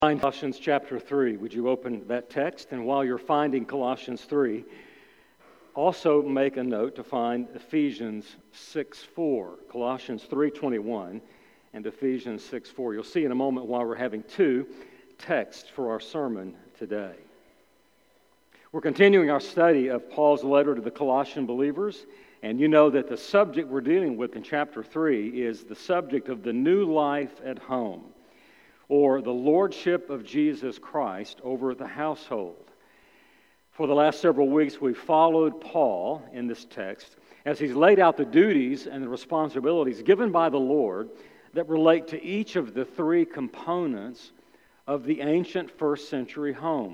Find Colossians chapter 3. Would you open that text? And while you're finding Colossians 3, also make a note to find Ephesians 6:4. Colossians 3:21 and Ephesians 6:4. You'll see in a moment why we're having two texts for our sermon today. We're continuing our study of Paul's letter to the Colossian believers, and you know that the subject we're dealing with in chapter 3 is the subject of the new life at home, or the lordship of Jesus Christ over the household. For the last several weeks, we've followed Paul in this text as he's laid out the duties and the responsibilities given by the Lord that relate to each of the three components of the ancient first century home.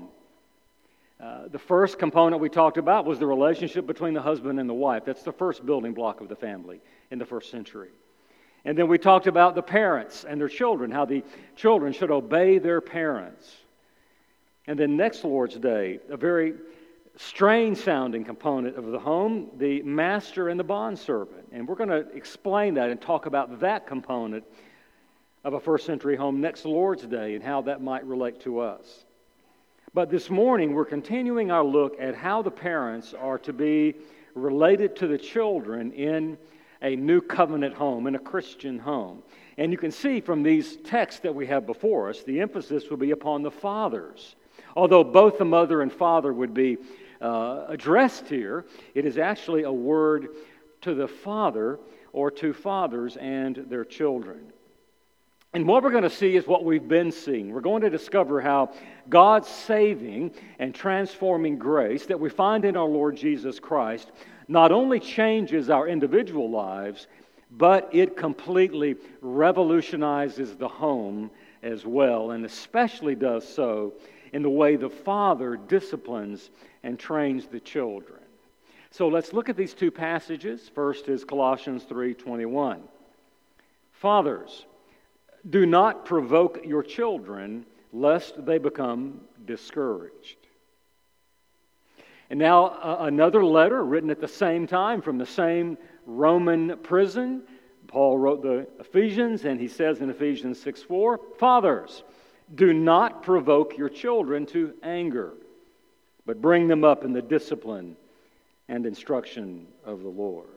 The first component we talked about was the relationship between the husband and the wife. That's the first building block of the family in the first century. And then we talked about the parents and their children, how the children should obey their parents. And then next Lord's Day, a very strange-sounding component of the home, the master and the bondservant. And we're going to explain that and talk about that component of a first-century home next Lord's Day and how that might relate to us. But this morning, we're continuing our look at how the parents are to be related to the children in a new covenant home, in a Christian home. And you can see from these texts that we have before us, the emphasis will be upon the fathers. Although both the mother and father would be addressed here, it is actually a word to the father or to fathers and their children. And what we're going to see is what we've been seeing. We're going to discover how God's saving and transforming grace that we find in our Lord Jesus Christ not only changes our individual lives, but it completely revolutionizes the home as well, and especially does so in the way the father disciplines and trains the children. So let's look at these two passages. First is Colossians 3:21. Fathers, do not provoke your children, lest they become discouraged. And now another letter written at the same time from the same Roman prison. Paul wrote the Ephesians, and he says in Ephesians 6:4, Fathers, do not provoke your children to anger, but bring them up in the discipline and instruction of the Lord.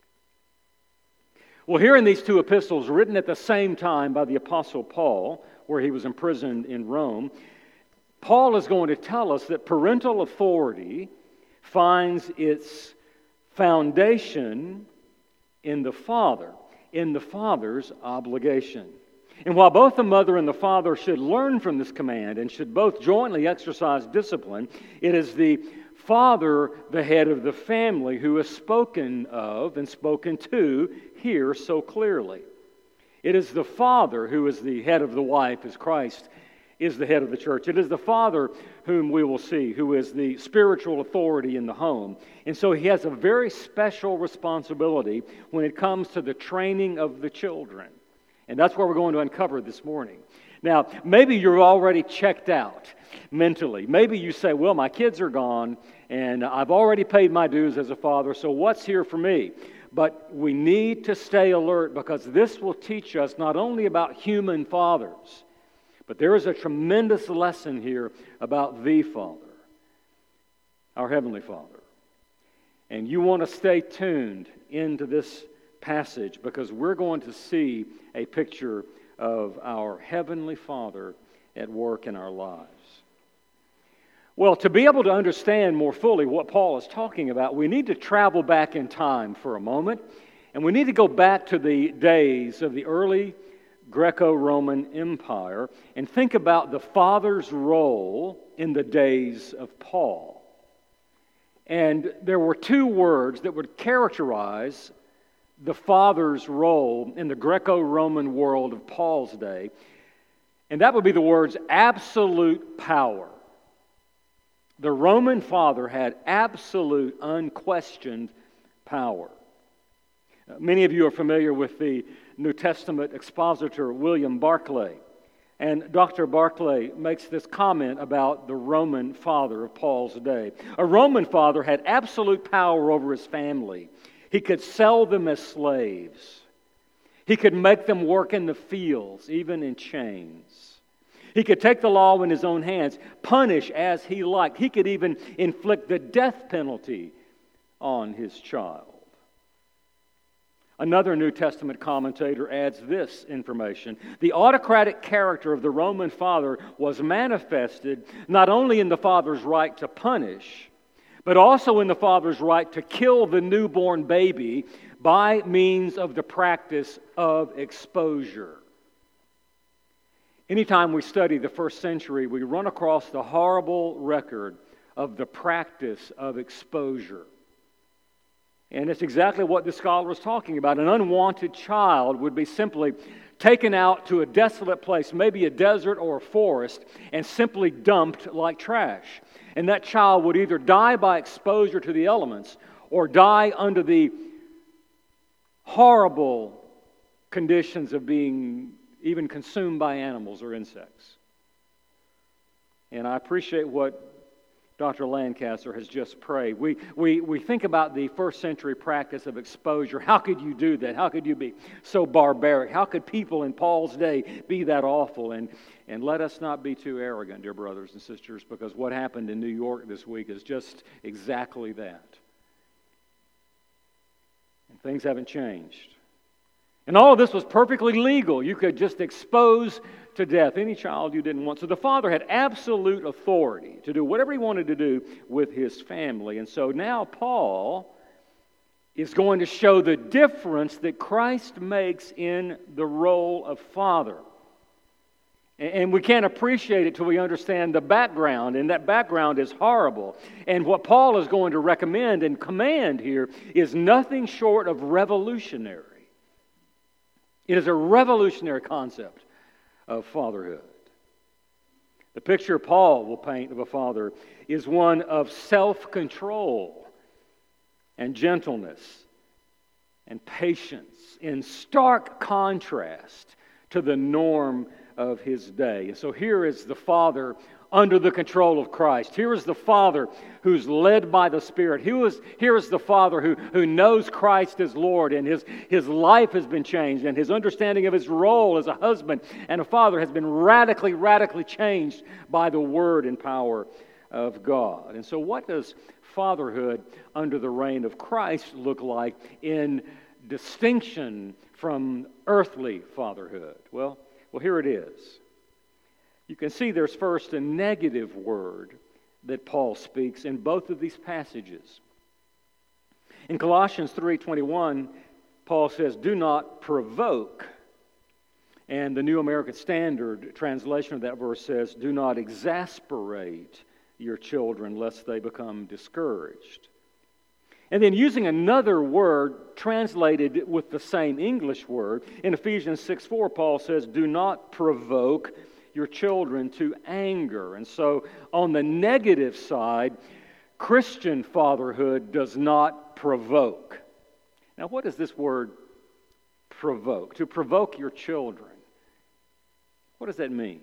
Well, here in these two epistles written at the same time by the Apostle Paul, where he was imprisoned in Rome, Paul is going to tell us that parental authority finds its foundation in the father, in the father's obligation. And while both the mother and the father should learn from this command and should both jointly exercise discipline, it is the father, the head of the family, who is spoken of and spoken to here so clearly. It is the father who is the head of the wife, as Christ is the head of the church. It is the father whom we will see, who is the spiritual authority in the home. And so he has a very special responsibility when it comes to the training of the children. And that's what we're going to uncover this morning. Now, maybe you're already checked out mentally. Maybe you say, well, my kids are gone, and I've already paid my dues as a father, so what's here for me? But we need to stay alert, because this will teach us not only about human fathers, but there is a tremendous lesson here about the Father, our Heavenly Father. And you want to stay tuned into this passage, because we're going to see a picture of our Heavenly Father at work in our lives. Well, to be able to understand more fully what Paul is talking about, we need to travel back in time for a moment, and we need to go back to the days of the early Greco-Roman Empire and think about the father's role in the days of Paul. And there were two words that would characterize the father's role in the Greco-Roman world of Paul's day, and that would be the words absolute power. The Roman father had absolute, unquestioned power. Many of you are familiar with the New Testament expositor William Barclay, and Dr. Barclay makes this comment about the Roman father of Paul's day. A Roman father had absolute power over his family. He could sell them as slaves. He could make them work in the fields, even in chains. He could take the law in his own hands, punish as he liked. He could even inflict the death penalty on his child. Another New Testament commentator adds this information. The autocratic character of the Roman father was manifested not only in the father's right to punish, but also in the father's right to kill the newborn baby by means of the practice of exposure. Anytime we study the first century, we run across the horrible record of the practice of exposure. And it's exactly what the scholar was talking about. An unwanted child would be simply taken out to a desolate place, maybe a desert or a forest, and simply dumped like trash. And that child would either die by exposure to the elements or die under the horrible conditions of being even consumed by animals or insects. And I appreciate what Dr. Lancaster has just prayed. We think about the first century practice of exposure. How could you do that? How could you be so barbaric? How could people in Paul's day be that awful? And let us not be too arrogant, dear brothers and sisters, because what happened in New York this week is just exactly that. And things haven't changed. And all of this was perfectly legal. You could just expose to death any child you didn't want. So the father had absolute authority to do whatever he wanted to do with his family. And so now Paul is going to show the difference that Christ makes in the role of father. And we can't appreciate it till we understand the background, and that background is horrible. And what Paul is going to recommend and command here is nothing short of revolutionary. It is a revolutionary concept of fatherhood. The picture Paul will paint of a father is one of self-control and gentleness and patience in stark contrast to the norm of his day. And so here is the father under the control of Christ. Here is the father who's led by the Spirit. Here is the father who knows Christ as Lord, and his life has been changed, and his understanding of his role as a husband and a father has been radically, radically changed by the Word and power of God. And so what does fatherhood under the reign of Christ look like in distinction from earthly fatherhood? Well, here it is. You can see there's first a negative word that Paul speaks in both of these passages. In Colossians 3:21, Paul says, "Do not provoke." And the New American Standard translation of that verse says, "Do not exasperate your children lest they become discouraged." And then using another word translated with the same English word, in Ephesians 6:4, Paul says, "Do not provoke your children to anger." And so on the negative side, Christian fatherhood does not provoke. Now, what does this word provoke? To provoke your children. What does that mean?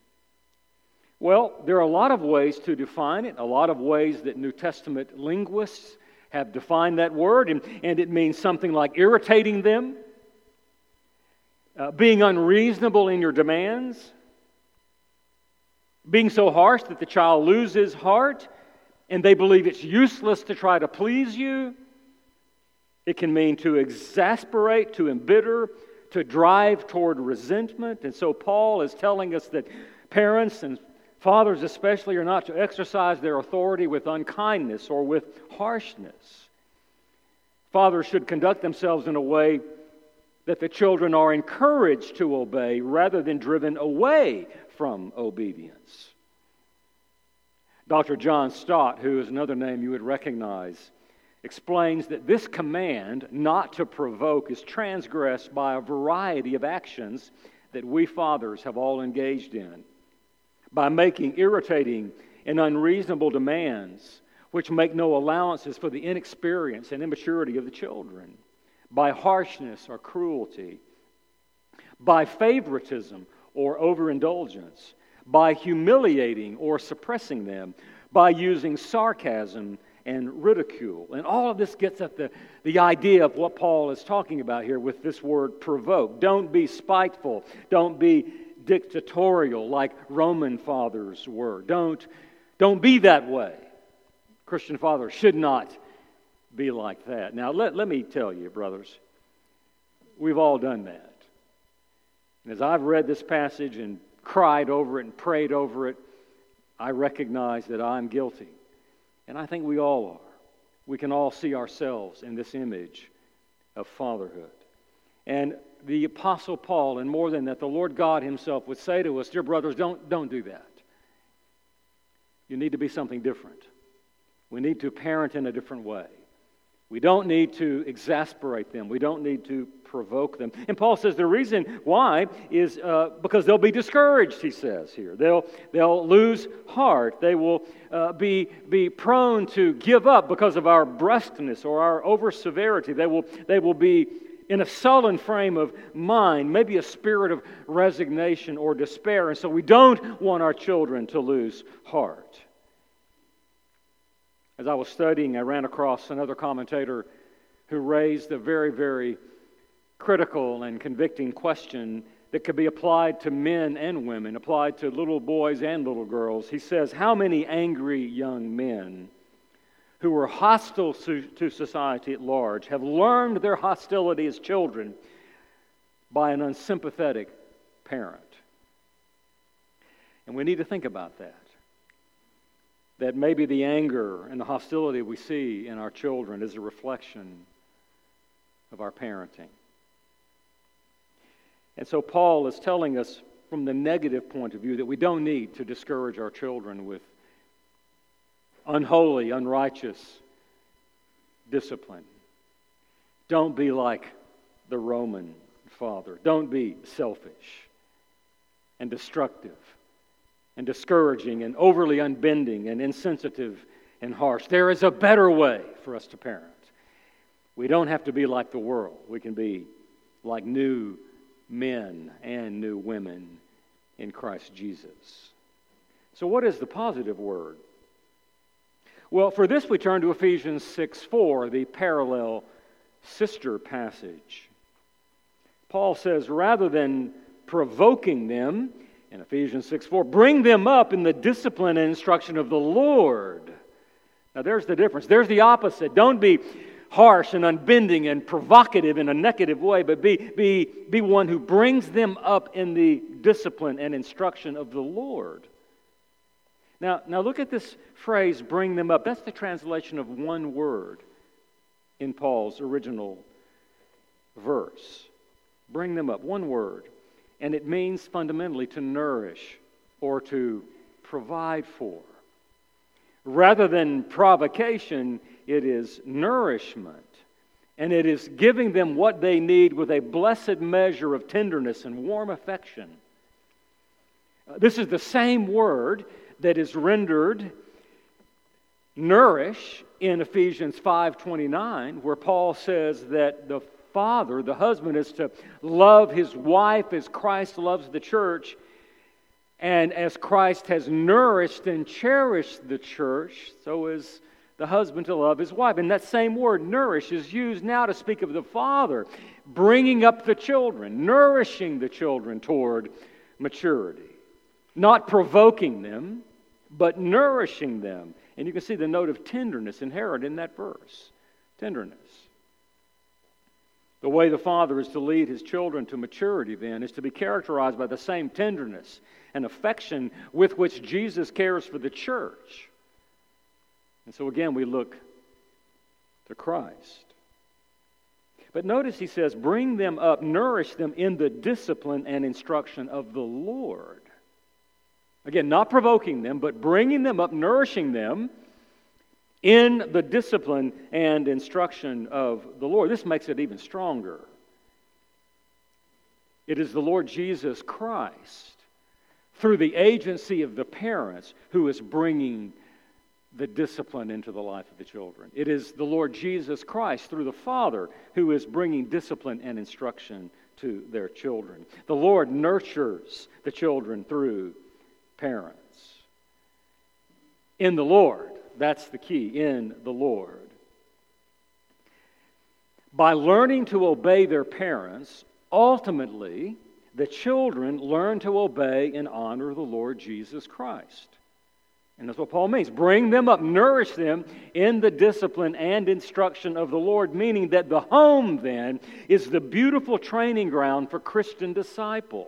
Well, there are a lot of ways to define it, a lot of ways that New Testament linguists have defined that word, and it means something like irritating them, being unreasonable in your demands, being so harsh that the child loses heart and they believe it's useless to try to please you. It can mean to exasperate, to embitter, to drive toward resentment. And so Paul is telling us that parents and fathers especially are not to exercise their authority with unkindness or with harshness. Fathers should conduct themselves in a way that the children are encouraged to obey rather than driven away from obedience. Dr. John Stott, who is another name you would recognize, explains that this command not to provoke is transgressed by a variety of actions that we fathers have all engaged in, by making irritating and unreasonable demands which make no allowances for the inexperience and immaturity of the children, by harshness or cruelty, by favoritism or overindulgence, by humiliating or suppressing them, by using sarcasm and ridicule. And all of this gets at the idea of what Paul is talking about here with this word provoke. Don't be spiteful. Don't be dictatorial like Roman fathers were. Don't be that way. Christian fathers should not be like that. Now, let me tell you, brothers, we've all done that. And as I've read this passage and cried over it and prayed over it, I recognize that I'm guilty. And I think we all are. We can all see ourselves in this image of fatherhood. And the Apostle Paul, and more than that, the Lord God Himself would say to us, dear brothers, don't do that. You need to be something different. We need to parent in a different way. We don't need to exasperate them. We don't need to provoke them. And Paul says the reason why is because they'll be discouraged, he says here. They'll lose heart. They will be prone to give up because of our brusqueness or our over-severity. They will be in a sullen frame of mind, maybe a spirit of resignation or despair. And so we don't want our children to lose heart. As I was studying, I ran across another commentator who raised a very, very critical and convicting question that could be applied to men and women, applied to little boys and little girls. He says, how many angry young men who are hostile to society at large have learned their hostility as children by an unsympathetic parent? And we need to think about that. That maybe the anger and the hostility we see in our children is a reflection of our parenting. And so Paul is telling us from the negative point of view that we don't need to discourage our children with unholy, unrighteous discipline. Don't be like the Roman father. Don't be selfish and destructive and discouraging and overly unbending and insensitive and harsh. There is a better way for us to parent. We don't have to be like the world. We can be like new men and new women in Christ Jesus. So what is the positive word? Well, for this we turn to Ephesians 6:4, the parallel sister passage. Paul says, rather than provoking them, in Ephesians 6:4, bring them up in the discipline and instruction of the Lord. Now there's the difference. There's the opposite. Don't be harsh and unbending and provocative in a negative way, but be one who brings them up in the discipline and instruction of the Lord. Now look at this phrase, bring them up. That's the translation of one word in Paul's original verse. Bring them up, one word. And it means fundamentally to nourish or to provide for. Rather than provocation, it is nourishment. And it is giving them what they need with a blessed measure of tenderness and warm affection. This is the same word that is rendered nourish in Ephesians 5:29, where Paul says that the father, the husband, is to love his wife as Christ loves the church, and as Christ has nourished and cherished the church, so is the husband to love his wife. And that same word, nourish, is used now to speak of the father bringing up the children, nourishing the children toward maturity. Not provoking them, but nourishing them. And you can see the note of tenderness inherent in that verse. Tenderness. The way the father is to lead his children to maturity, then, is to be characterized by the same tenderness and affection with which Jesus cares for the church. And so again, we look to Christ. But notice he says, bring them up, nourish them in the discipline and instruction of the Lord. Again, not provoking them, but bringing them up, nourishing them in the discipline and instruction of the Lord. This makes it even stronger. It is the Lord Jesus Christ, through the agency of the parents, who is bringing the discipline into the life of the children. It is the Lord Jesus Christ, through the Father, who is bringing discipline and instruction to their children. The Lord nurtures the children through parents. In the Lord. That's the key, in the Lord. By learning to obey their parents, ultimately, the children learn to obey and honor the Lord Jesus Christ. And that's what Paul means. Bring them up, nourish them in the discipline and instruction of the Lord, meaning that the home then is the beautiful training ground for Christian disciples.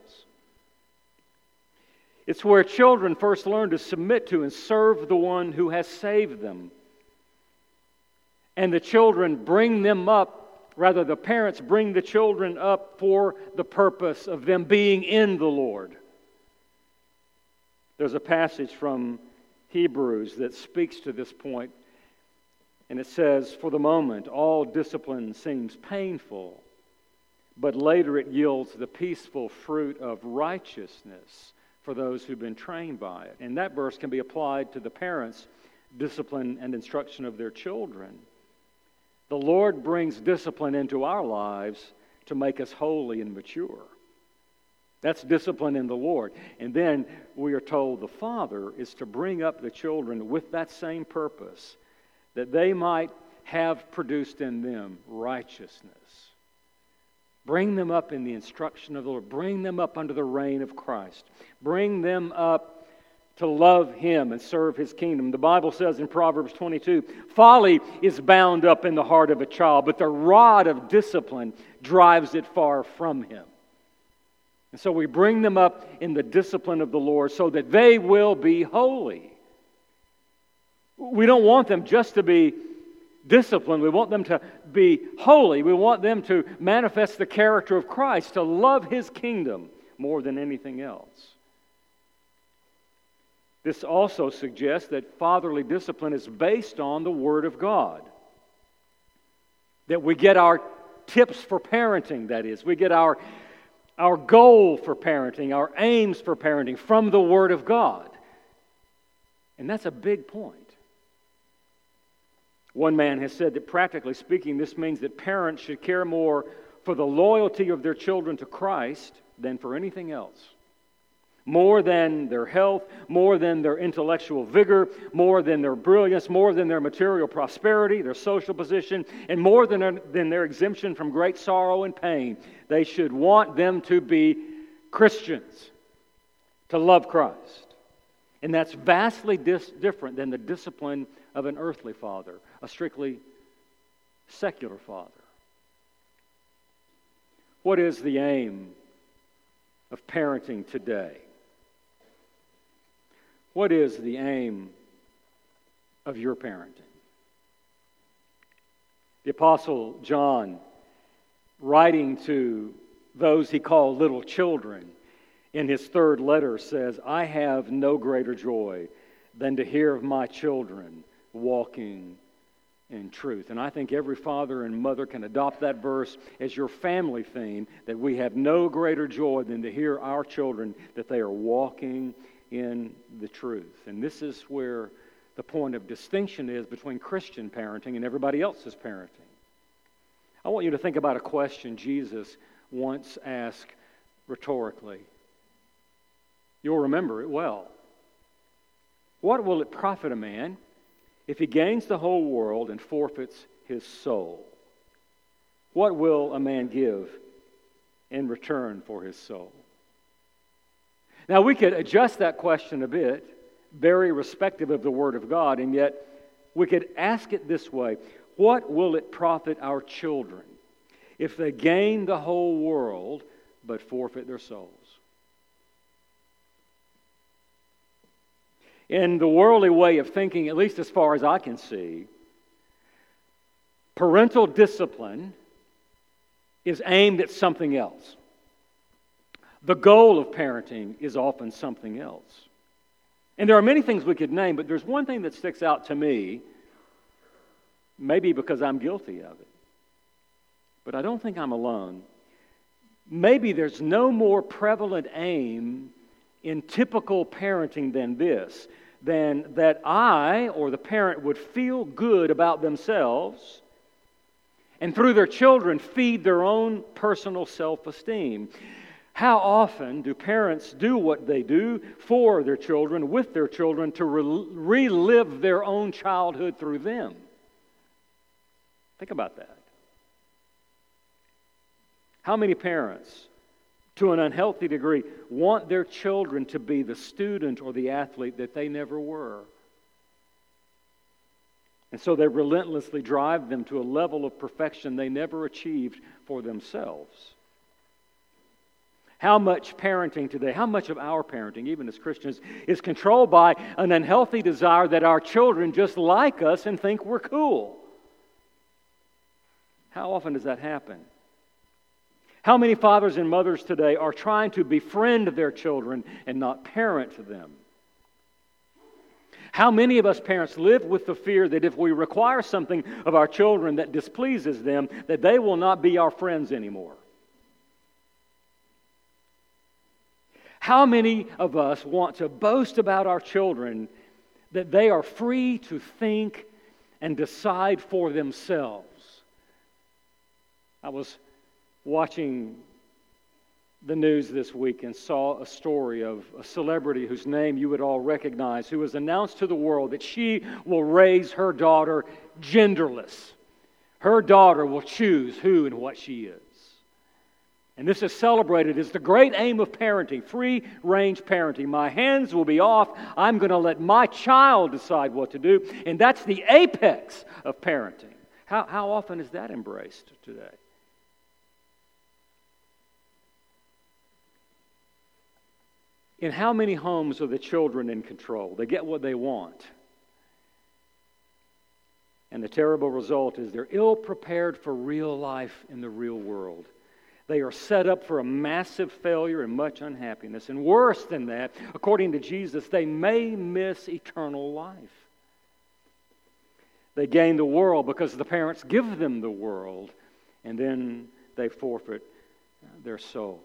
It's where children first learn to submit to and serve the one who has saved them. And the children bring them up, rather the parents bring the children up for the purpose of them being in the Lord. There's a passage from Hebrews that speaks to this point, and it says, "For the moment, all discipline seems painful, but later it yields the peaceful fruit of righteousness for those who've been trained by it." And that verse can be applied to the parents' discipline and instruction of their children. The Lord brings discipline into our lives to make us holy and mature. That's discipline in the Lord. And then we are told the Father is to bring up the children with that same purpose, that they might have produced in them righteousness. Bring them up in the instruction of the Lord. Bring them up under the reign of Christ. Bring them up to love Him and serve His kingdom. The Bible says in Proverbs 22, "Folly is bound up in the heart of a child, but the rod of discipline drives it far from him." And so we bring them up in the discipline of the Lord so that they will be holy. We don't want them just to be disciplined. We want them to be holy. We want them to manifest the character of Christ, to love His kingdom more than anything else. This also suggests that fatherly discipline is based on the Word of God. That we get our tips for parenting, that is. We get our goal for parenting, our aims for parenting from the Word of God. And that's a big point. One man has said that practically speaking, this means that parents should care more for the loyalty of their children to Christ than for anything else. More than their health, more than their intellectual vigor, more than their brilliance, more than their material prosperity, their social position, and more than their exemption from great sorrow and pain. They should want them to be Christians, to love Christ. And that's vastly different than the discipline of an earthly father, a strictly secular father. What is the aim of parenting today? What is the aim of your parenting? The Apostle John, writing to those he called little children, in his third letter says, "I have no greater joy than to hear of my children walking in truth." And I think every father and mother can adopt that verse as your family theme, that we have no greater joy than to hear our children that they are walking in the truth. And this is where the point of distinction is between Christian parenting and everybody else's parenting. I want you to think about a question Jesus once asked rhetorically. You'll remember it well. What will it profit a man if he gains the whole world and forfeits his soul? What will a man give in return for his soul? Now, we could adjust that question a bit, very respective of the Word of God, and yet we could ask it this way: what will it profit our children if they gain the whole world but forfeit their souls? In the worldly way of thinking, at least as far as I can see, parental discipline is aimed at something else. The goal of parenting is often something else. And there are many things we could name, but there's one thing that sticks out to me, maybe because I'm guilty of it. But I don't think I'm alone. Maybe there's no more prevalent aim in typical parenting than this, than that I or the parent would feel good about themselves and through their children feed their own personal self-esteem. How often do parents do what they do for their children, with their children, to relive their own childhood through them? Think about that. How many parents to an unhealthy degree, want their children to be the student or the athlete that they never were. And so they relentlessly drive them to a level of perfection they never achieved for themselves. How much parenting today, how much of our parenting, even as Christians, is controlled by an unhealthy desire that our children just like us and think we're cool? How often does that happen? How many fathers and mothers today are trying to befriend their children and not parent them? How many of us parents live with the fear that if we require something of our children that displeases them, that they will not be our friends anymore? How many of us want to boast about our children that they are free to think and decide for themselves? I was watching the news this week and saw a story of a celebrity whose name you would all recognize, who has announced to the world that she will raise her daughter genderless. Her daughter will choose who and what she is. And this is celebrated as the great aim of parenting, free-range parenting. My hands will be off. I'm going to let my child decide what to do. And that's the apex of parenting. How often is that embraced today? In how many homes are the children in control? They get what they want. And the terrible result is they're ill-prepared for real life in the real world. They are set up for a massive failure and much unhappiness. And worse than that, according to Jesus, they may miss eternal life. They gain the world because the parents give them the world, and then they forfeit their souls.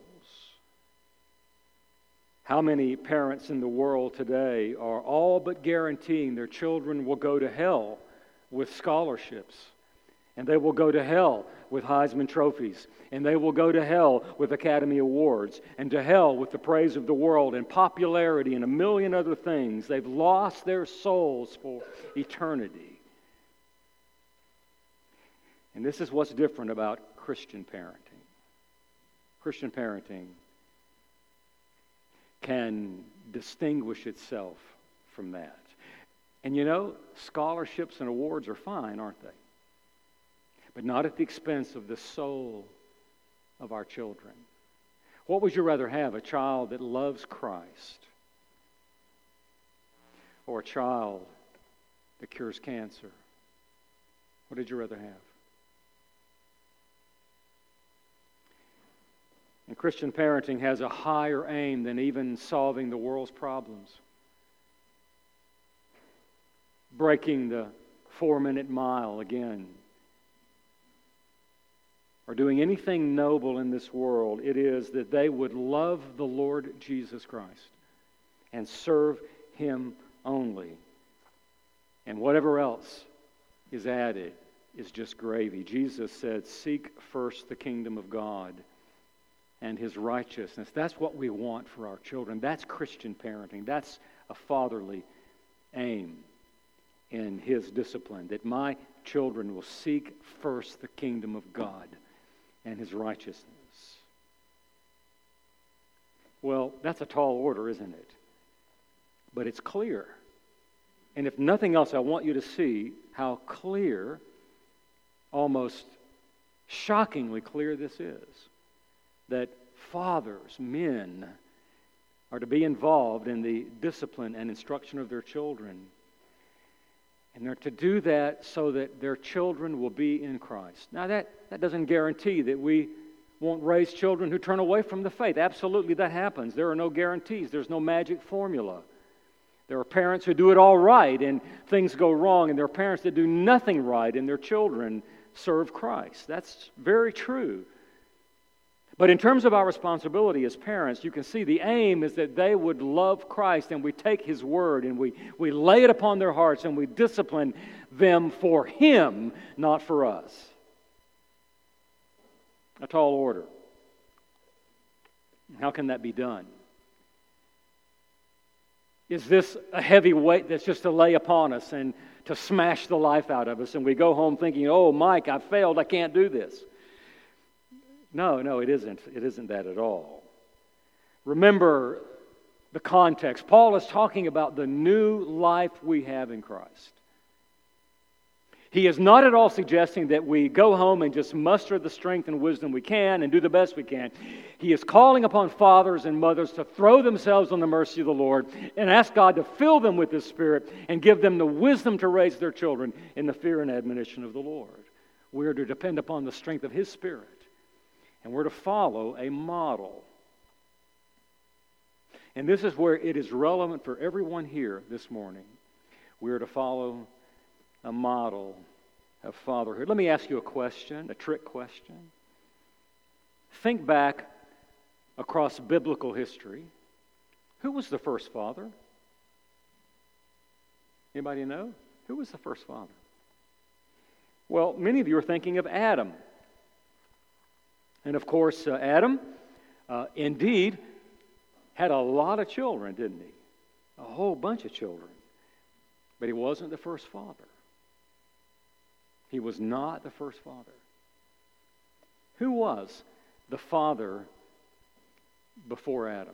How many parents in the world today are all but guaranteeing their children will go to hell with scholarships, and they will go to hell with Heisman trophies, and they will go to hell with Academy Awards, and to hell with the praise of the world and popularity and a million other things? They've lost their souls for eternity. And this is what's different about Christian parenting. Christian parenting can distinguish itself from that. And you know, scholarships and awards are fine, aren't they? But not at the expense of the soul of our children. What would you rather have? A child that loves Christ, or a child that cures cancer? What did you rather have? And Christian parenting has a higher aim than even solving the world's problems. Breaking the 4-minute mile again. Or doing anything noble in this world. It is that they would love the Lord Jesus Christ and serve Him only. And whatever else is added is just gravy. Jesus said, "Seek first the kingdom of God and His righteousness." That's what we want for our children. That's Christian parenting. That's a fatherly aim in His discipline, that my children will seek first the kingdom of God and His righteousness. Well, that's a tall order, isn't it? But it's clear. And if nothing else, I want you to see how clear, almost shockingly clear this is. That fathers, men, are to be involved in the discipline and instruction of their children. And they're to do that so that their children will be in Christ. Now that doesn't guarantee that we won't raise children who turn away from the faith. Absolutely, that happens. There are no guarantees. There's no magic formula. There are parents who do it all right and things go wrong, and there are parents that do nothing right and their children serve Christ. That's very true. But in terms of our responsibility as parents, you can see the aim is that they would love Christ, and we take His word and we lay it upon their hearts and we discipline them for Him, not for us. A tall order. How can that be done? Is this a heavy weight that's just to lay upon us and to smash the life out of us, and we go home thinking, "Oh, Mike, I failed, I can't do this"? No, it isn't. It isn't that at all. Remember the context. Paul is talking about the new life we have in Christ. He is not at all suggesting that we go home and just muster the strength and wisdom we can and do the best we can. He is calling upon fathers and mothers to throw themselves on the mercy of the Lord and ask God to fill them with His Spirit and give them the wisdom to raise their children in the fear and admonition of the Lord. We are to depend upon the strength of His Spirit, and we're to follow a model. And this is where it is relevant for everyone here this morning. We are to follow a model of fatherhood. Let me ask you a question, a trick question. Think back across biblical history. Who was the first father? Anybody know? Who was the first father? Well, many of you are thinking of Adam. And of course, Adam indeed had a lot of children, didn't he? A whole bunch of children. But he wasn't the first father. He was not the first father. Who was the father before Adam?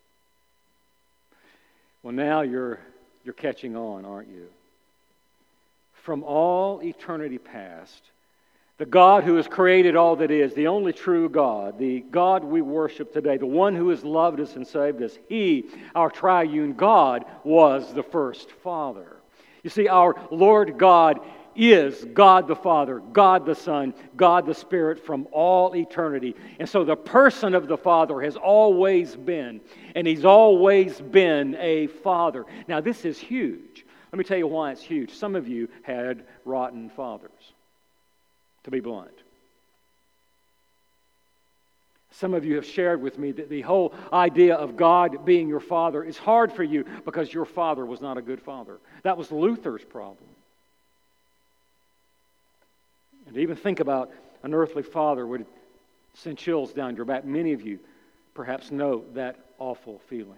Well, now you're catching on, aren't you? From all eternity past, the God who has created all that is, the only true God, the God we worship today, the one who has loved us and saved us, He, our triune God, was the first father. You see, our Lord God is God the Father, God the Son, God the Spirit from all eternity. And so the person of the Father has always been, and He's always been a father. Now this is huge. Let me tell you why it's huge. Some of you had rotten fathers, to be blunt. Some of you have shared with me that the whole idea of God being your father is hard for you because your father was not a good father. That was Luther's problem. And to even think about an earthly father would send chills down your back. Many of you perhaps know that awful feeling.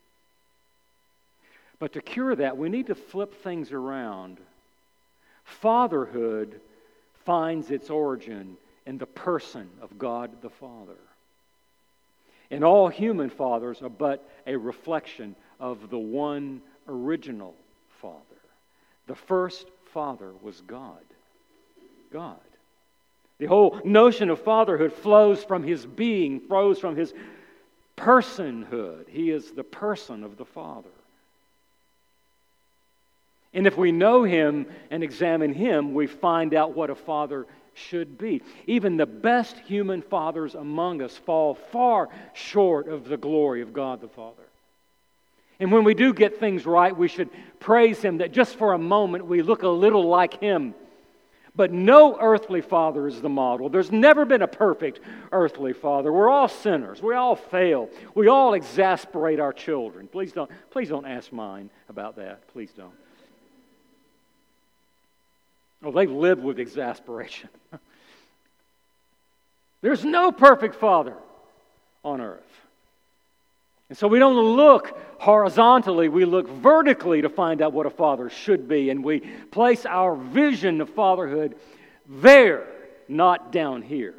But to cure that, we need to flip things around. Fatherhood finds its origin in the person of God the Father. And all human fathers are but a reflection of the one original Father. The first father was God. God. The whole notion of fatherhood flows from His being, flows from His personhood. He is the person of the Father. And if we know Him and examine Him, we find out what a father should be. Even the best human fathers among us fall far short of the glory of God the Father. And when we do get things right, we should praise Him that just for a moment we look a little like Him. But no earthly father is the model. There's never been a perfect earthly father. We're all sinners. We all fail. We all exasperate our children. Please don't ask mine about that. Please don't. Oh, they live with exasperation. There's no perfect father on earth. And so we don't look horizontally, we look vertically to find out what a father should be. And we place our vision of fatherhood there, not down here.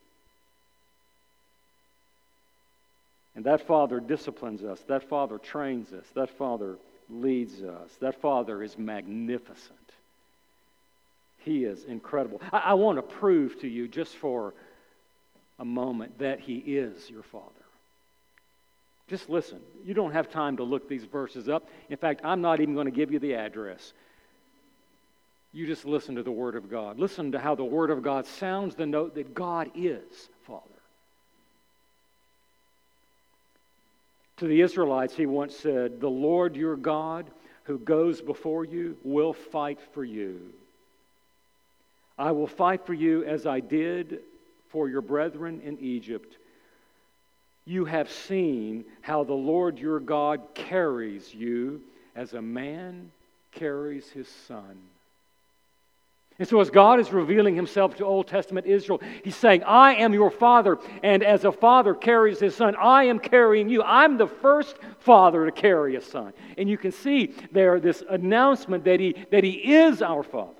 And that father disciplines us. That father trains us. That father leads us. That father is magnificent. He is incredible. I want to prove to you just for a moment that He is your Father. Just listen. You don't have time to look these verses up. In fact, I'm not even going to give you the address. You just listen to the Word of God. Listen to how the Word of God sounds the note that God is Father. To the Israelites, He once said, "The Lord your God who goes before you will fight for you. I will fight for you as I did for your brethren in Egypt. You have seen how the Lord your God carries you as a man carries his son." And so as God is revealing Himself to Old Testament Israel, He's saying, I am your Father, and as a father carries his son, I am carrying you. I'm the first father to carry a son. And you can see there this announcement that He is our Father.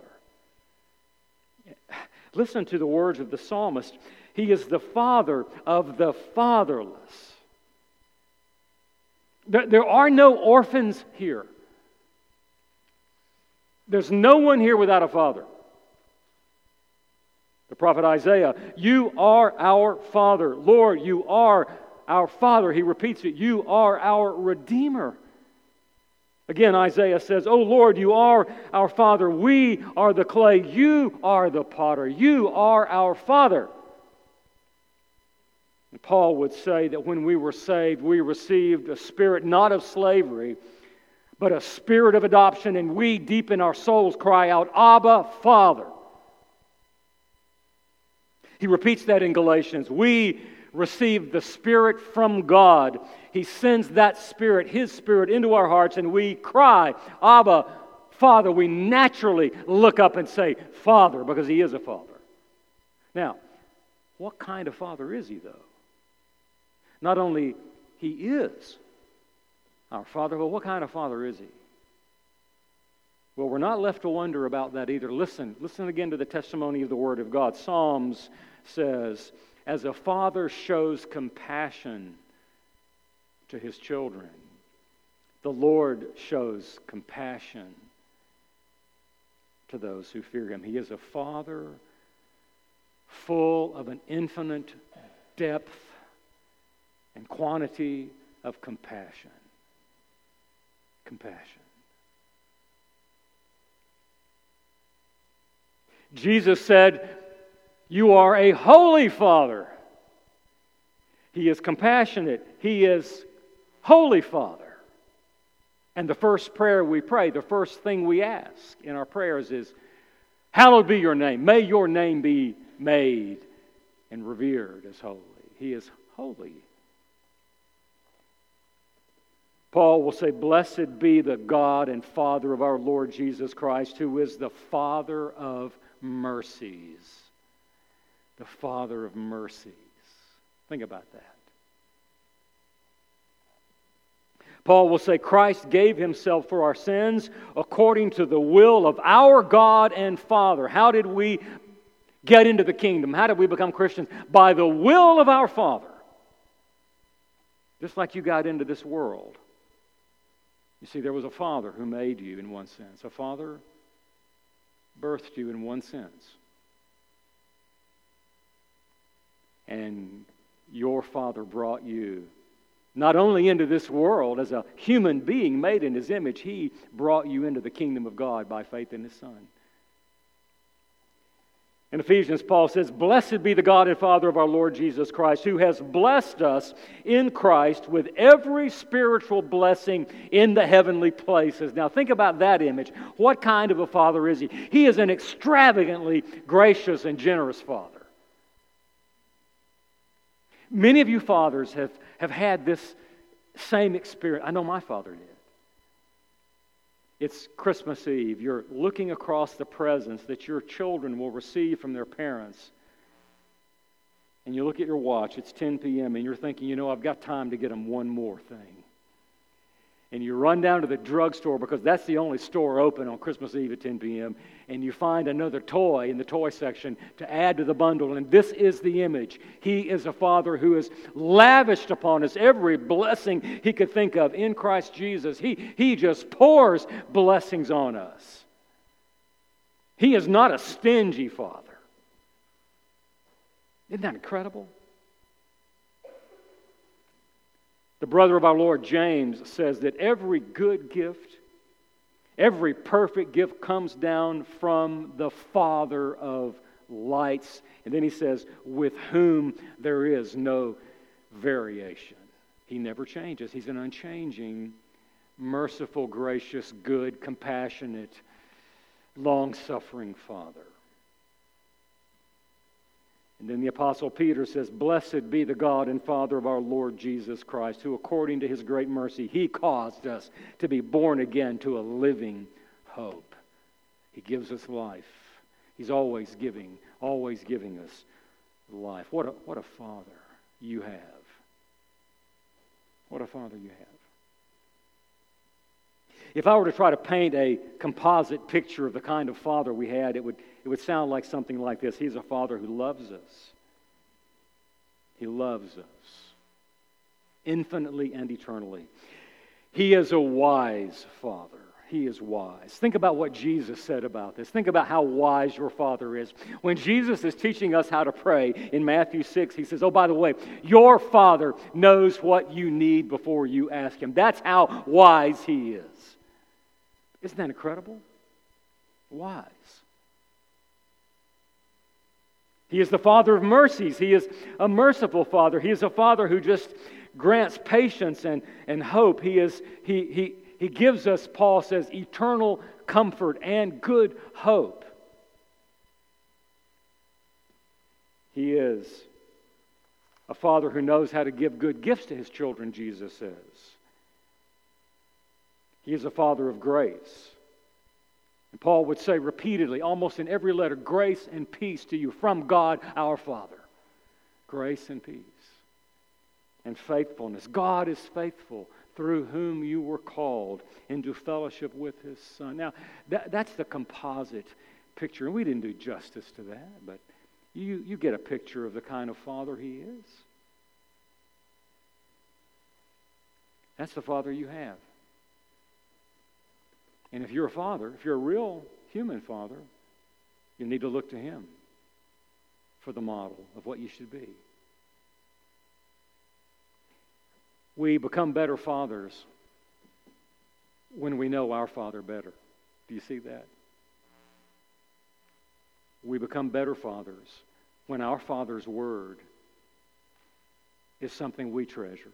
Listen to the words of the psalmist. He is the Father of the fatherless. There are no orphans here. There's no one here without a father. The prophet Isaiah, you are our Father. Lord, you are our Father. He repeats it, you are our Redeemer. Again, Isaiah says, oh Lord, you are our Father. We are the clay. You are the potter. You are our Father. And Paul would say that when we were saved, we received a spirit not of slavery, but a spirit of adoption, and we deep in our souls cry out, Abba, Father. He repeats that in Galatians. We receive the Spirit from God. He sends that Spirit, His Spirit, into our hearts, and we cry, Abba, Father. We naturally look up and say, Father, because He is a Father. Now, what kind of Father is He, though? Not only He is our Father, but what kind of Father is He? Well, we're not left to wonder about that either. Listen again to the testimony of the Word of God. Psalms says, as a father shows compassion to his children, the Lord shows compassion to those who fear Him. He is a Father full of an infinite depth and quantity of compassion. Compassion. Jesus said, you are a holy Father. He is compassionate. He is holy Father. And the first prayer we pray, the first thing we ask in our prayers is, hallowed be your name. May your name be made and revered as holy. He is holy. Paul will say, blessed be the God and Father of our Lord Jesus Christ, who is the Father of mercies. The Father of mercies. Think about that. Paul will say, Christ gave Himself for our sins according to the will of our God and Father. How did we get into the kingdom? How did we become Christians? By the will of our Father. Just like you got into this world. You see, there was a Father who made you in one sense. A Father birthed you in one sense. And your Father brought you not only into this world as a human being made in His image, He brought you into the kingdom of God by faith in His Son. In Ephesians, Paul says, blessed be the God and Father of our Lord Jesus Christ, who has blessed us in Christ with every spiritual blessing in the heavenly places. Now think about that image. What kind of a Father is He? He is an extravagantly gracious and generous Father. Many of you fathers have had this same experience. I know my father did. It's Christmas Eve. You're looking across the presents that your children will receive from their parents. And you look at your watch, it's 10 p.m., and you're thinking, I've got time to get them one more thing. And you run down to the drugstore because that's the only store open on Christmas Eve at 10 p.m., and you find another toy in the toy section to add to the bundle. And this is the image. He is a Father who has lavished upon us every blessing He could think of in Christ Jesus. He just pours blessings on us. He is not a stingy Father. Isn't that incredible? The brother of our Lord, James, says that every good gift, every perfect gift comes down from the Father of lights. And then he says, with whom there is no variation. He never changes. He's an unchanging, merciful, gracious, good, compassionate, long-suffering Father. And then the Apostle Peter says, blessed be the God and Father of our Lord Jesus Christ, who according to His great mercy, He caused us to be born again to a living hope. He gives us life. He's always giving us life. What a Father you have. What a Father you have. If I were to try to paint a composite picture of the kind of Father we had, it would sound like something like this. He's a Father who loves us. He loves us infinitely and eternally. He is a wise Father. He is wise. Think about what Jesus said about this. Think about how wise your Father is. When Jesus is teaching us how to pray in Matthew 6, he says, oh, by the way, your Father knows what you need before you ask Him. That's how wise He is. Isn't that incredible? Wise. He is the Father of mercies. He is a merciful Father. He is a Father who just grants patience and hope. He gives us, Paul says, eternal comfort and good hope. He is a Father who knows how to give good gifts to His children, Jesus says. He is a Father of grace. And Paul would say repeatedly, almost in every letter, grace and peace to you from God our Father. Grace and peace. And faithfulness. God is faithful, through whom you were called into fellowship with His Son. Now, that's the composite picture. And we didn't do justice to that, but you get a picture of the kind of Father He is. That's the Father you have. And if you're a father, if you're a real human father, you need to look to Him for the model of what you should be. We become better fathers when we know our Father better. Do you see that? We become better fathers when our Father's word is something we treasure.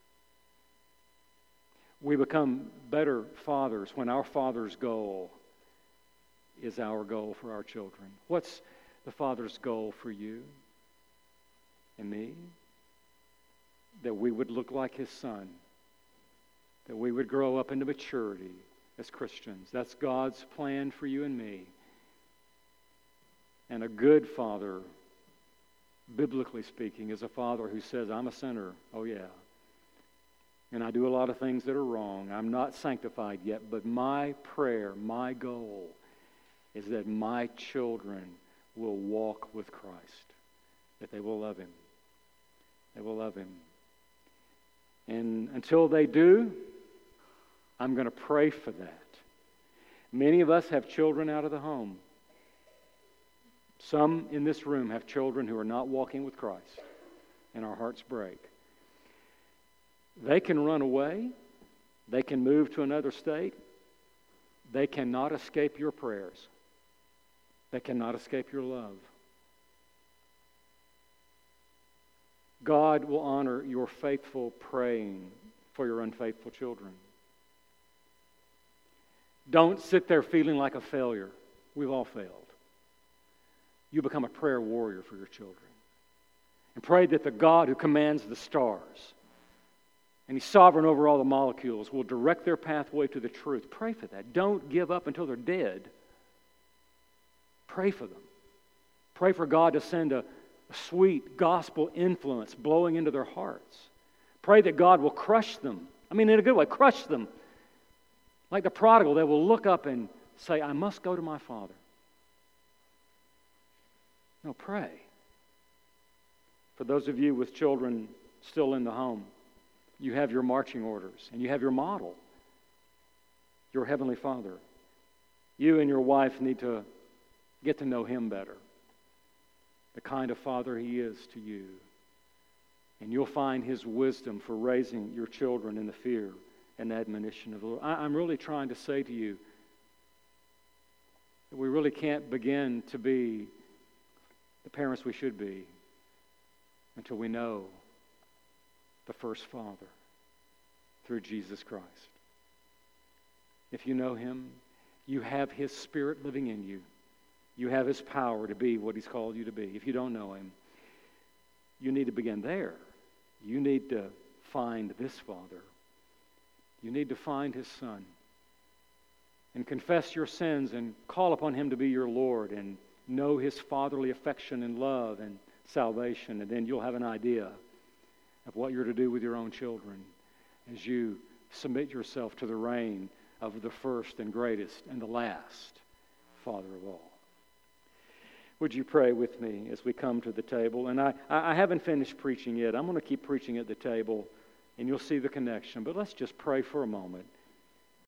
We become better fathers when our Father's goal is our goal for our children. What's the Father's goal for you and me? That we would look like His Son. That we would grow up into maturity as Christians. That's God's plan for you and me. And a good father, biblically speaking, is a father who says, I'm a sinner. Oh yeah. And I do a lot of things that are wrong. I'm not sanctified yet, but my prayer, my goal is that my children will walk with Christ, that they will love Him. They will love Him. And until they do, I'm going to pray for that. Many of us have children out of the home. Some in this room have children who are not walking with Christ, and our hearts break. They can run away. They can move to another state. They cannot escape your prayers. They cannot escape your love. God will honor your faithful praying for your unfaithful children. Don't sit there feeling like a failure. We've all failed. You become a prayer warrior for your children. And pray that the God who commands the stars, and He's sovereign over all the molecules, will direct their pathway to the truth. Pray for that. Don't give up until they're dead. Pray for them. Pray for God to send a sweet gospel influence blowing into their hearts. Pray that God will crush them. I mean, in a good way, crush them. Like the prodigal, they will look up and say, I must go to my Father. No, pray. For those of you with children still in the home, you have your marching orders and you have your model, your Heavenly Father. You and your wife need to get to know Him better, the kind of Father He is to you. And you'll find His wisdom for raising your children in the fear and admonition of the Lord. I'm really trying to say to you that we really can't begin to be the parents we should be until we know the first Father through Jesus Christ. If you know Him, you have His Spirit living in you. You have His power to be what He's called you to be. If you don't know Him, you need to begin there. You need to find this Father. You need to find His Son and confess your sins and call upon Him to be your Lord and know His fatherly affection and love and salvation, and then you'll have an idea of what you're to do with your own children as you submit yourself to the reign of the first and greatest and the last Father of all. Would you pray with me as we come to the table? And I haven't finished preaching yet. I'm going to keep preaching at the table and you'll see the connection. But let's just pray for a moment.